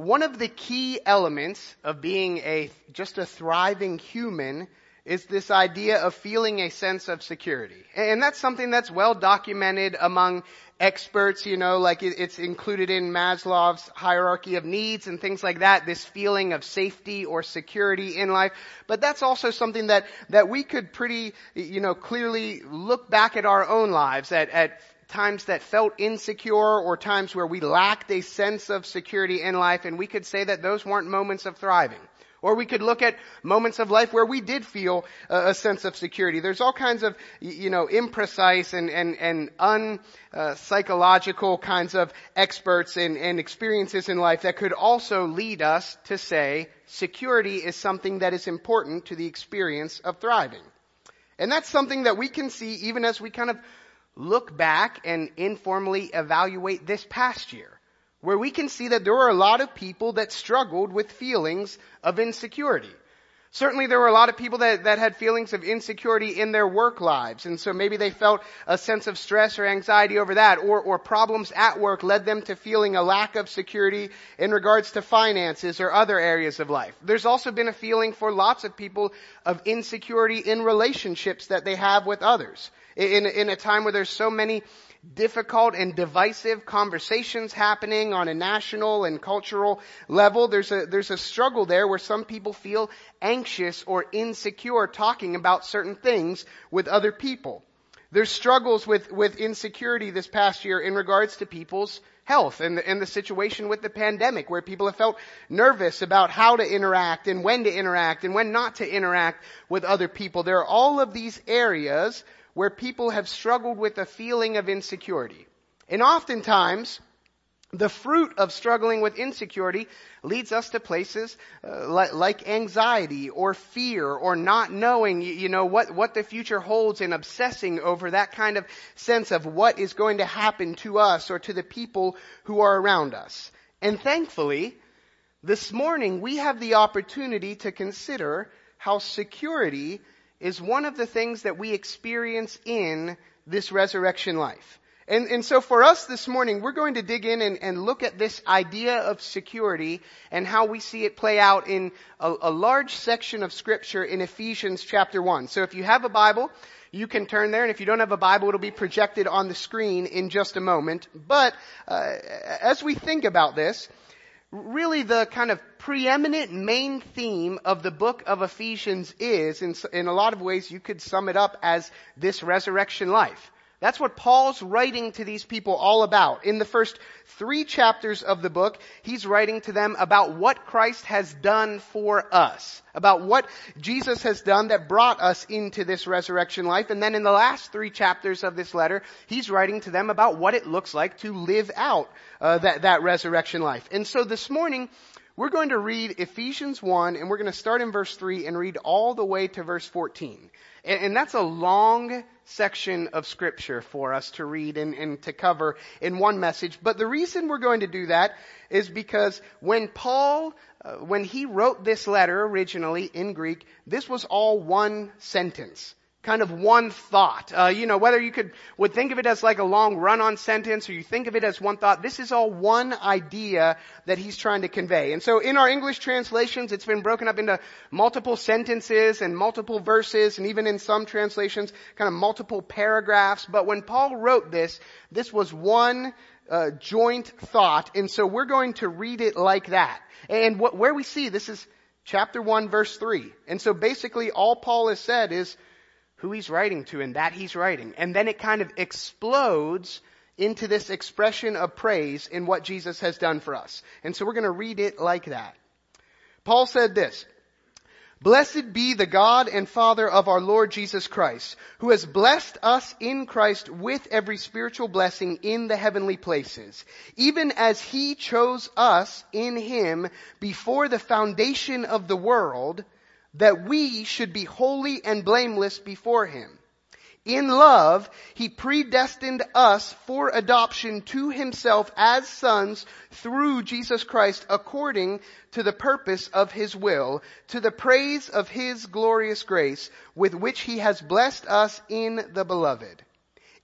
One of the key elements of being just a thriving human is this idea of feeling a sense of security. And that's something that's well documented among experts, like it's included in Maslow's hierarchy of needs and things like that, this feeling of safety or security in life. But that's also something that we could pretty, clearly look back at our own lives at times that felt insecure or times where we lacked a sense of security in life, and we could say that those weren't moments of thriving. Or we could look at moments of life where we did feel a sense of security. There's all kinds of, imprecise and unpsychological kinds of experts and experiences in life that could also lead us to say security is something that is important to the experience of thriving. And that's something that we can see even as we kind of look back and informally evaluate this past year, where we can see that there were a lot of people that struggled with feelings of insecurity. Certainly there were a lot of people that had feelings of insecurity in their work lives, and so maybe they felt a sense of stress or anxiety over that, or problems at work led them to feeling a lack of security in regards to finances or other areas of life. There's also been a feeling for lots of people of insecurity in relationships that they have with others. In a time where there's so many difficult and divisive conversations happening on a national and cultural level, there's a struggle there where some people feel anxious or insecure talking about certain things with other people. There's struggles with insecurity this past year in regards to people's health and the situation with the pandemic, where people have felt nervous about how to interact and when not to interact with other people. There are all of these areas where people have struggled with a feeling of insecurity. And oftentimes, the fruit of struggling with insecurity leads us to places like anxiety or fear or not knowing, what the future holds, and obsessing over that kind of sense of what is going to happen to us or to the people who are around us. And thankfully, this morning we have the opportunity to consider how security is one of the things that we experience in this resurrection life. And so for us this morning, we're going to dig in and look at this idea of security and how we see it play out in a large section of Scripture in Ephesians chapter 1. So if you have a Bible, you can turn there, and if you don't have a Bible, it'll be projected on the screen in just a moment. But as we think about this, really the kind of preeminent main theme of the book of Ephesians is, in a lot of ways, you could sum it up as this resurrection life. That's what Paul's writing to these people all about. In the first 3 chapters of the book, he's writing to them about what Christ has done for us, about what Jesus has done that brought us into this resurrection life. And then in the last 3 chapters of this letter, he's writing to them about what it looks like to live out that resurrection life. And so this morning, we're going to read Ephesians 1, and we're going to start in verse 3 and read all the way to verse 14. And that's a long section of Scripture for us to read and to cover in one message. But the reason we're going to do that is because when Paul, when he wrote this letter originally in Greek, this was all one sentence. Kind of one thought. Whether you would think of it as like a long run-on sentence or you think of it as one thought, this is all one idea that he's trying to convey. And so in our English translations, it's been broken up into multiple sentences and multiple verses, and even in some translations, kind of multiple paragraphs. But when Paul wrote this was one joint thought, and so we're going to read it like that. And where we see, this is chapter 1, verse 3. And so basically all Paul has said is who he's writing to and that he's writing. And then it kind of explodes into this expression of praise in what Jesus has done for us. And so we're going to read it like that. Paul said this: "Blessed be the God and Father of our Lord Jesus Christ, who has blessed us in Christ with every spiritual blessing in the heavenly places, even as he chose us in him before the foundation of the world, that we should be holy and blameless before him. In love, he predestined us for adoption to himself as sons through Jesus Christ, according to the purpose of his will, to the praise of his glorious grace, with which he has blessed us in the beloved.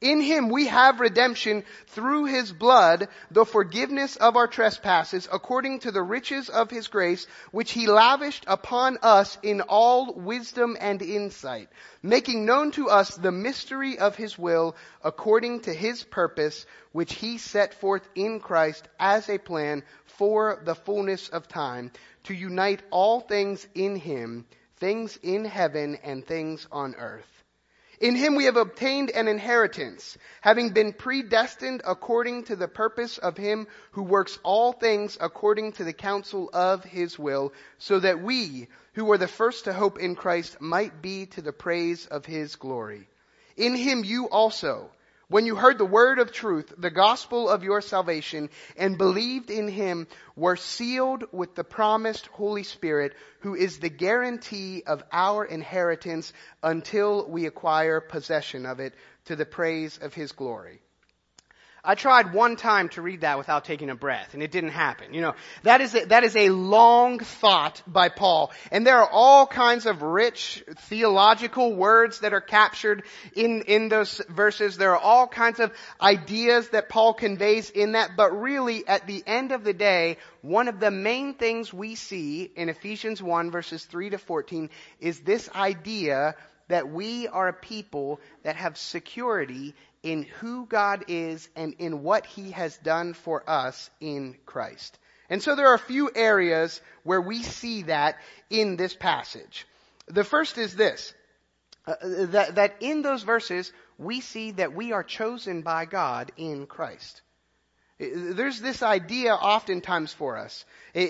In him we have redemption through his blood, the forgiveness of our trespasses, according to the riches of his grace, which he lavished upon us in all wisdom and insight, making known to us the mystery of his will, according to his purpose, which he set forth in Christ as a plan for the fullness of time, to unite all things in him, things in heaven and things on earth. In him we have obtained an inheritance, having been predestined according to the purpose of him who works all things according to the counsel of his will, so that we, who were the first to hope in Christ, might be to the praise of his glory. In him you also, when you heard the word of truth, the gospel of your salvation, and believed in him, were sealed with the promised Holy Spirit, who is the guarantee of our inheritance until we acquire possession of it, to the praise of his glory. I tried one time to read that without taking a breath, and it didn't happen. That is a long thought by Paul. And there are all kinds of rich theological words that are captured in those verses. There are all kinds of ideas that Paul conveys in that. But really, at the end of the day, one of the main things we see in Ephesians 1 verses 3 to 14 is this idea that we are a people that have security in who God is and in what he has done for us in Christ. And so there are a few areas where we see that in this passage. The first is this, that in those verses we see that we are chosen by God in Christ. There's this idea oftentimes for us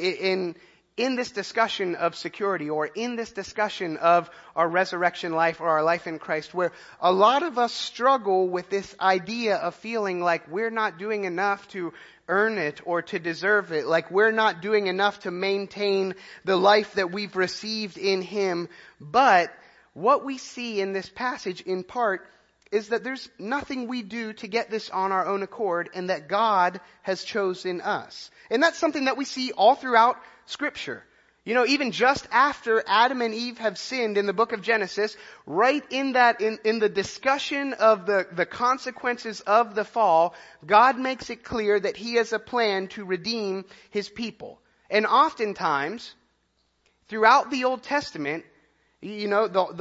in this discussion of security, or in this discussion of our resurrection life or our life in Christ, where a lot of us struggle with this idea of feeling like we're not doing enough to earn it or to deserve it, like we're not doing enough to maintain the life that we've received in him. But what we see in this passage in part is that there's nothing we do to get this on our own accord, and that God has chosen us. And that's something that we see all throughout Scripture. Even just after Adam and Eve have sinned in the book of Genesis, right in the discussion of the consequences of the fall, God makes it clear that he has a plan to redeem his people. And oftentimes, throughout the Old Testament, in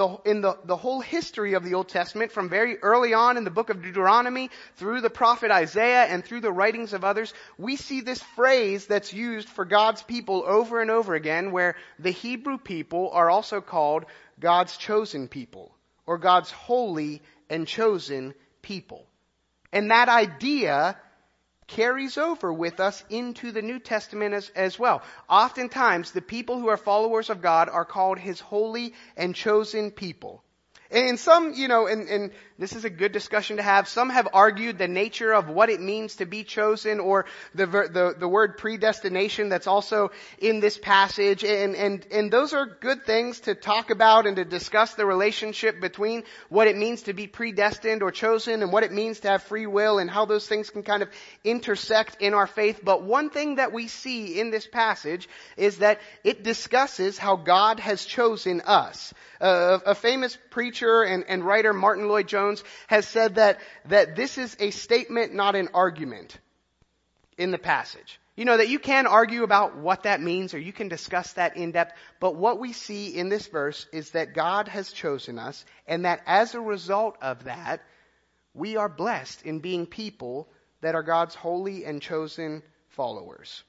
the whole history of the Old Testament, from very early on in the book of Deuteronomy, through the prophet Isaiah, and through the writings of others, we see this phrase that's used for God's people over and over again, where the Hebrew people are also called God's chosen people, or God's holy and chosen people. And that idea carries over with us into the New Testament as well. Oftentimes, the people who are followers of God are called his holy and chosen people. And some, and this is a good discussion to have, some have argued the nature of what it means to be chosen, or the word predestination that's also in this passage. And those are good things to talk about and to discuss the relationship between what it means to be predestined or chosen and what it means to have free will, and how those things can kind of intersect in our faith. But one thing that we see in this passage is that it discusses how God has chosen us. A famous preacher and writer, Martin Lloyd-Jones, has said that this is a statement, not an argument, in the passage. That you can argue about what that means, or you can discuss that in depth, but what we see in this verse is that God has chosen us, and that as a result of that, we are blessed in being people that are God's holy and chosen followers.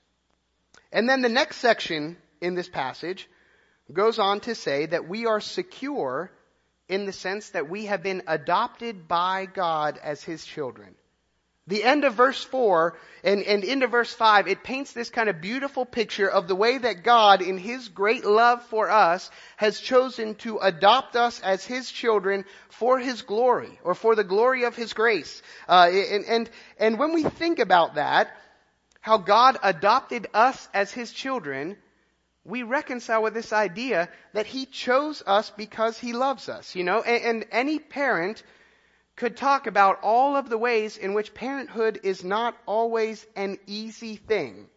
And then the next section in this passage goes on to say that we are secure in the sense that we have been adopted by God as his children. The end of verse 4 and into verse 5, it paints this kind of beautiful picture of the way that God, in his great love for us, has chosen to adopt us as his children for his glory, or for the glory of his grace. And when we think about that, how God adopted us as his children, we reconcile with this idea that he chose us because he loves us, and any parent could talk about all of the ways in which parenthood is not always an easy thing.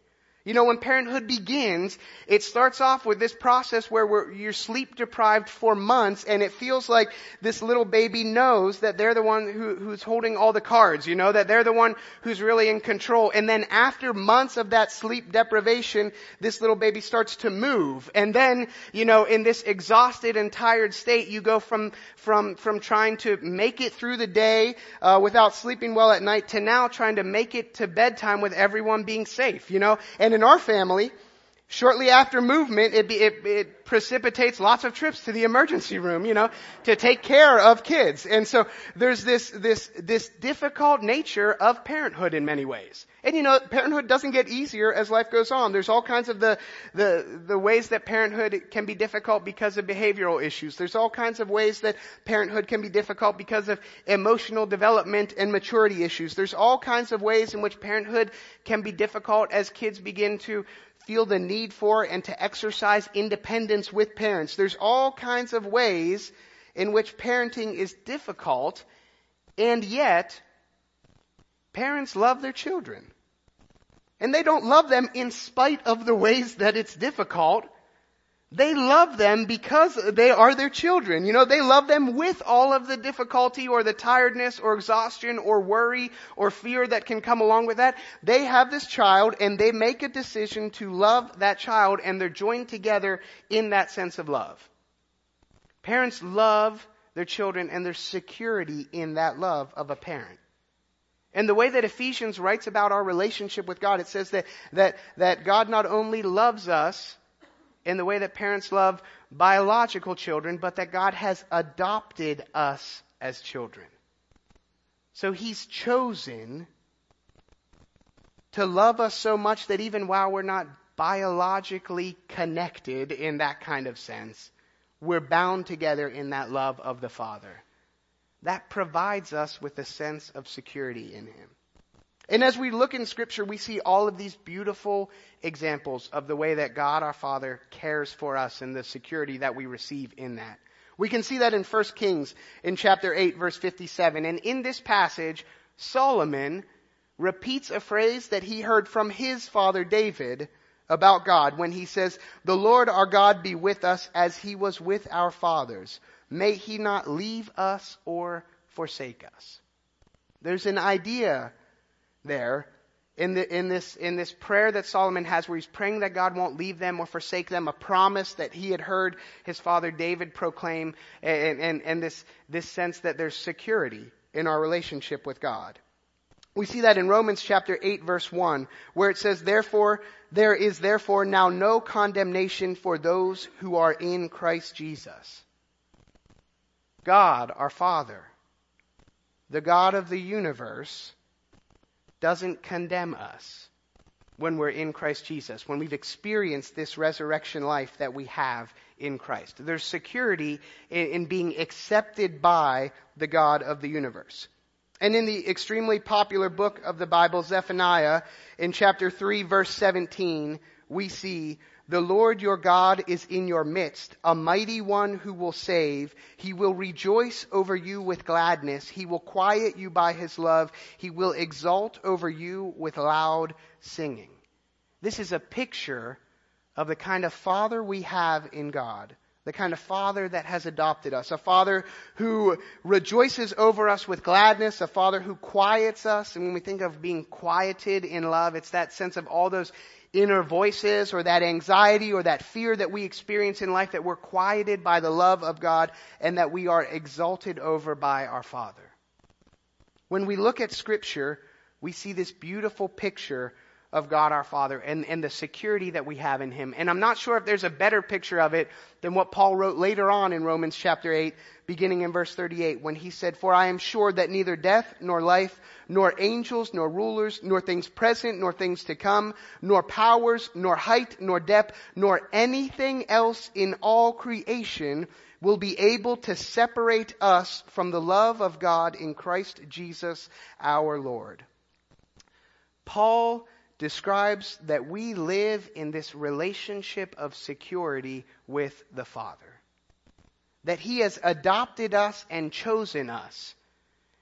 You know, when parenthood begins, it starts off with this process where you're sleep deprived for months, and it feels like this little baby knows that they're the one who's holding all the cards, you know, that they're the one who's really in control. And then after months of that sleep deprivation, this little baby starts to move. And then, you know, in this exhausted and tired state, you go from trying to make it through the day without sleeping well at night to now trying to make it to bedtime with everyone being safe, you know. And in our family, shortly after movement, it precipitates lots of trips to the emergency room, you know, to take care of kids. And so there's this difficult nature of parenthood in many ways. And you know, parenthood doesn't get easier as life goes on. There's all kinds of the ways that parenthood can be difficult because of behavioral issues. There's all kinds of ways that parenthood can be difficult because of emotional development and maturity issues. There's all kinds of ways in which parenthood can be difficult as kids begin to feel the need for and to exercise independence with parents. There's all kinds of ways in which parenting is difficult, and yet parents love their children. And they don't love them in spite of the ways that it's difficult. They love them because they are their children. You know, they love them with all of the difficulty or the tiredness or exhaustion or worry or fear that can come along with that. They have this child and they make a decision to love that child, and they're joined together in that sense of love. Parents love their children, and there's security in that love of a parent. And the way that Ephesians writes about our relationship with God, it says that God not only loves us in the way that parents love biological children, but that God has adopted us as children. So He's chosen to love us so much that even while we're not biologically connected in that kind of sense, we're bound together in that love of the Father. That provides us with a sense of security in Him. And as we look in Scripture, we see all of these beautiful examples of the way that God our Father cares for us and the security that we receive in that. We can see that in 1 Kings in chapter 8, verse 57. And in this passage, Solomon repeats a phrase that he heard from his father David about God when he says, "The Lord our God be with us as He was with our fathers. May He not leave us or forsake us." There's an idea there in this prayer that Solomon has, where he's praying that God won't leave them or forsake them, a promise that he had heard his father David proclaim, and this sense that there's security in our relationship with God. We see that in Romans chapter 8, verse 1, where it says, there is therefore now no condemnation for those who are in Christ Jesus. God, our Father, the God of the universe, doesn't condemn us when we're in Christ Jesus, when we've experienced this resurrection life that we have in Christ. There's security in being accepted by the God of the universe. And in the extremely popular book of the Bible, Zephaniah, in chapter 3, verse 17, we see, "The Lord your God is in your midst, a mighty one who will save. He will rejoice over you with gladness. He will quiet you by His love. He will exult over you with loud singing." This is a picture of the kind of Father we have in God. The kind of Father that has adopted us. A Father who rejoices over us with gladness. A Father who quiets us. And when we think of being quieted in love, it's that sense of all those inner voices or that anxiety or that fear that we experience in life, that we're quieted by the love of God and that we are exalted over by our Father. When we look at Scripture, we see this beautiful picture of God our Father and the security that we have in Him. And I'm not sure if there's a better picture of it than what Paul wrote later on in Romans chapter 8, beginning in verse 38, when he said, "For I am sure that neither death nor life, nor angels, nor rulers, nor things present, nor things to come, nor powers, nor height, nor depth, nor anything else in all creation will be able to separate us from the love of God in Christ Jesus our Lord." Paul describes that we live in this relationship of security with the Father. That He has adopted us and chosen us.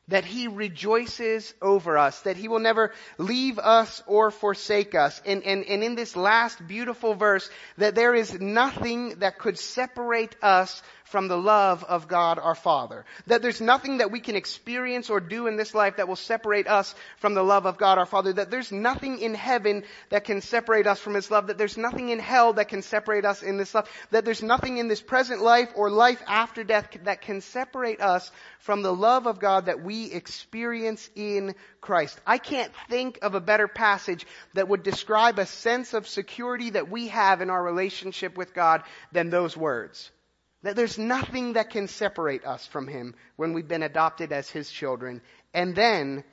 that He rejoices over us, that He will never leave us or forsake us. And in this last beautiful verse, that there is nothing that could separate us from the love of God our Father. That there's nothing that we can experience or do in this life that will separate us from the love of God our Father. That there's nothing in heaven that can separate us from His love. That there's nothing in hell that can separate us in this love. That there's nothing in this present life or life after death that can separate us from the love of God that we experience in Christ. I can't think of a better passage that would describe a sense of security that we have in our relationship with God than those words. That there's nothing that can separate us from Him when we've been adopted as His children. And then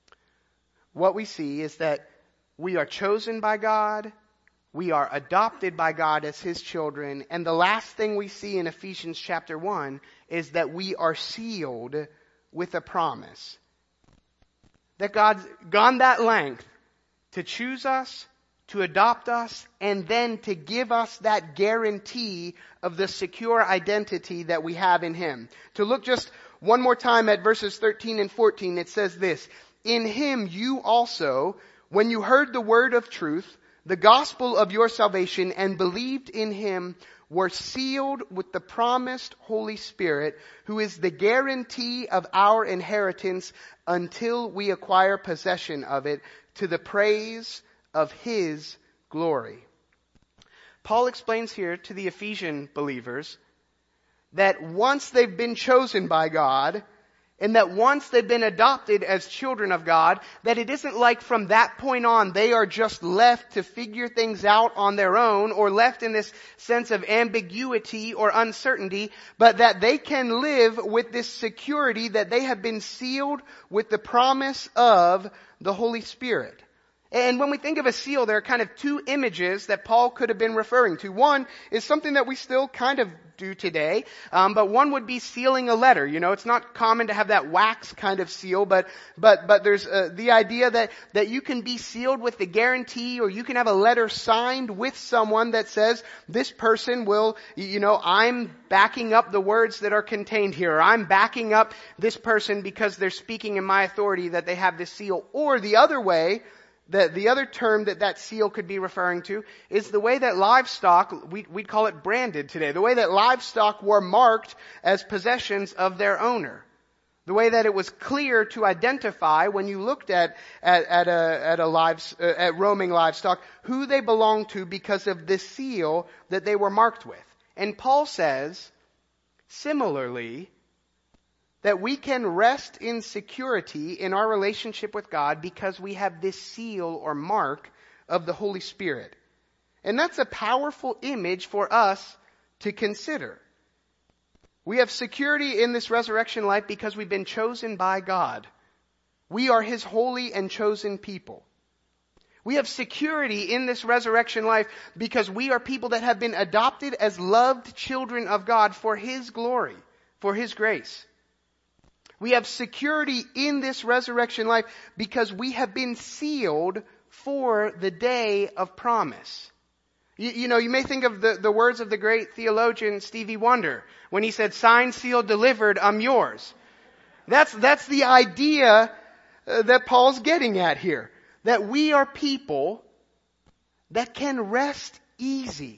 what we see is that we are chosen by God, we are adopted by God as His children, and the last thing we see in Ephesians chapter 1 is that we are sealed with a promise. That God's gone that length to choose us, to adopt us, and then to give us that guarantee of the secure identity that we have in Him. To look just one more time at verses 13 and 14, it says this, "In Him you also, when you heard the word of truth, the gospel of your salvation, and believed in Him, were sealed with the promised Holy Spirit, who is the guarantee of our inheritance until we acquire possession of it, to the praise of His glory." Paul explains here to the Ephesian believers that once they've been chosen by God, and that once they've been adopted as children of God, that it isn't like from that point on they are just left to figure things out on their own, or left in this sense of ambiguity or uncertainty, but that they can live with this security that they have been sealed with the promise of the Holy Spirit. And when we think of a seal, there are kind of two images that Paul could have been referring to. One is something that we still kind of do today, but one would be sealing a letter. You know, it's not common to have that wax kind of seal, but there's the idea that you can be sealed with the guarantee, or you can have a letter signed with someone that says, this person will, I'm backing up the words that are contained here, or I'm backing up this person because they're speaking in my authority, that they have this seal. Or the other way, the other term that seal could be referring to is the way that livestock, we'd call it branded today, the way that livestock were marked as possessions of their owner. The way that it was clear to identify when you looked at roaming livestock who they belonged to because of the seal that they were marked with. And Paul says, similarly, that we can rest in security in our relationship with God because we have this seal or mark of the Holy Spirit. And that's a powerful image for us to consider. We have security in this resurrection life because we've been chosen by God. We are His holy and chosen people. We have security in this resurrection life because we are people that have been adopted as loved children of God for His glory, for His grace. We have security in this resurrection life because we have been sealed for the day of promise. You may think of the words of the great theologian Stevie Wonder when he said, "Signed, sealed, delivered, I'm yours." That's the idea that Paul's getting at here. That we are people that can rest easy.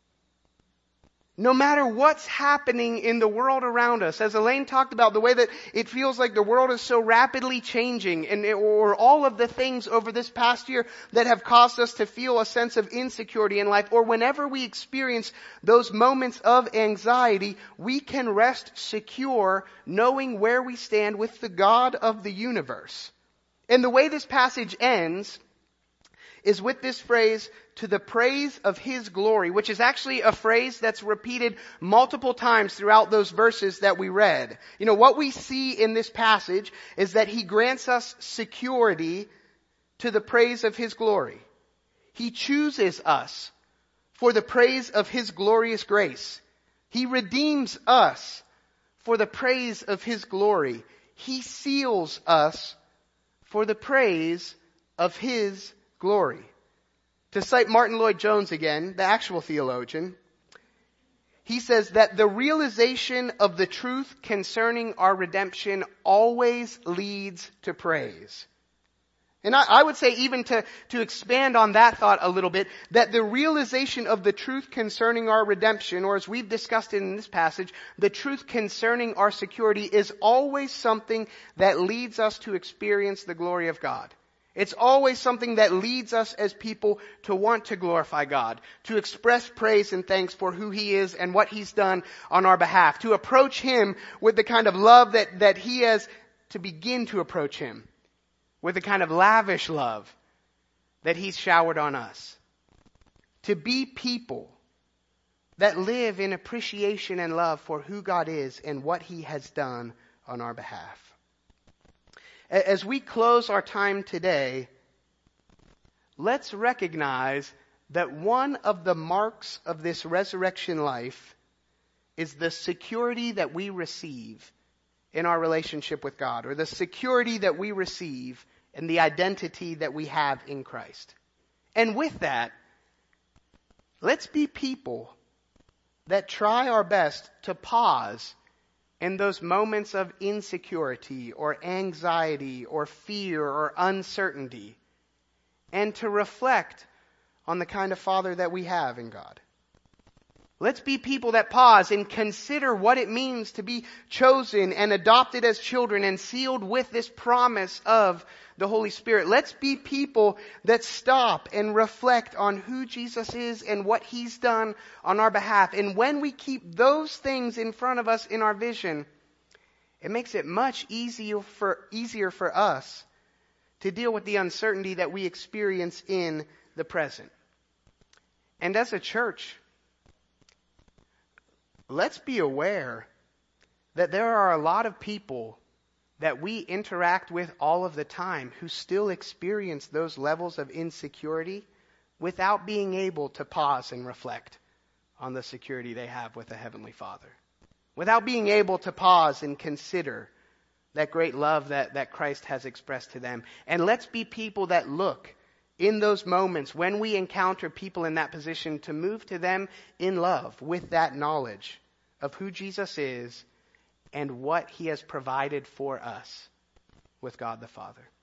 No matter what's happening in the world around us, as Elaine talked about, the way that it feels like the world is so rapidly changing, or all of the things over this past year that have caused us to feel a sense of insecurity in life, or whenever we experience those moments of anxiety, we can rest secure knowing where we stand with the God of the universe. And the way this passage ends is with this phrase, "to the praise of His glory," which is actually a phrase that's repeated multiple times throughout those verses that we read. What we see in this passage is that He grants us security to the praise of His glory. He chooses us for the praise of His glorious grace. He redeems us for the praise of His glory. He seals us for the praise of His glory. To cite Martin Lloyd-Jones again, the actual theologian, he says that the realization of the truth concerning our redemption always leads to praise. And I would say, even to expand on that thought a little bit, that the realization of the truth concerning our redemption, or as we've discussed in this passage, the truth concerning our security is always something that leads us to experience the glory of God. It's always something that leads us as people to want to glorify God, to express praise and thanks for who He is and what He's done on our behalf, to approach Him with the kind of love that He has, to begin to approach Him with the kind of lavish love that He's showered on us. To be people that live in appreciation and love for who God is and what He has done on our behalf. As we close our time today, let's recognize that one of the marks of this resurrection life is the security that we receive in our relationship with God, or the security that we receive in the identity that we have in Christ. And with that, let's be people that try our best to pause in those moments of insecurity or anxiety or fear or uncertainty, and to reflect on the kind of Father that we have in God. Let's be people that pause and consider what it means to be chosen and adopted as children and sealed with this promise of the Holy Spirit. Let's be people that stop and reflect on who Jesus is and what He's done on our behalf. And when we keep those things in front of us in our vision, it makes it much easier for us to deal with the uncertainty that we experience in the present. And as a church, let's be aware that there are a lot of people that we interact with all of the time who still experience those levels of insecurity without being able to pause and reflect on the security they have with the Heavenly Father. Without being able to pause and consider that great love that Christ has expressed to them. And let's be people that look in those moments when we encounter people in that position to move to them in love with that knowledge of who Jesus is and what He has provided for us with God the Father.